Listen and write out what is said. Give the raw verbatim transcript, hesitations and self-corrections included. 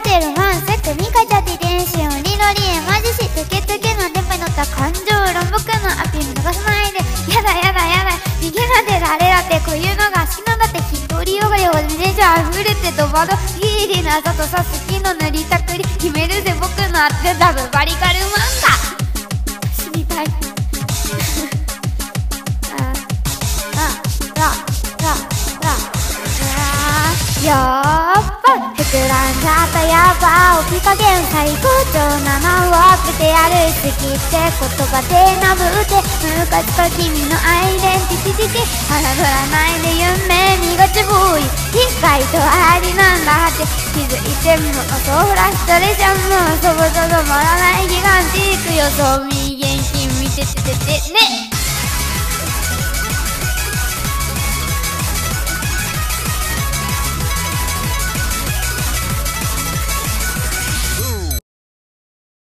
てロマンス組み替えちゃって電子音リロリエマジシトケトケの電波に乗った感情論僕のアピール逃さないでやだやだやだ逃げなで誰だってこういうのが好きなんだって独りよがりをメジャー溢れてドバドヒーリーなざとさ好きの塗りたくり決めるぜ僕のアップダブバリカルマンガ死にたいああラララやっぱ膨らんじゃったやっぱ起き加減最高潮なのをアップでやる好きって言葉でなぶって昔と君のアイデンティティティ腹ぶらないで夢見がちボーイ意外とありなんだって気づいてもそうフラストレーションもそぼそぼまらないギガンティック予想右元気見ててててね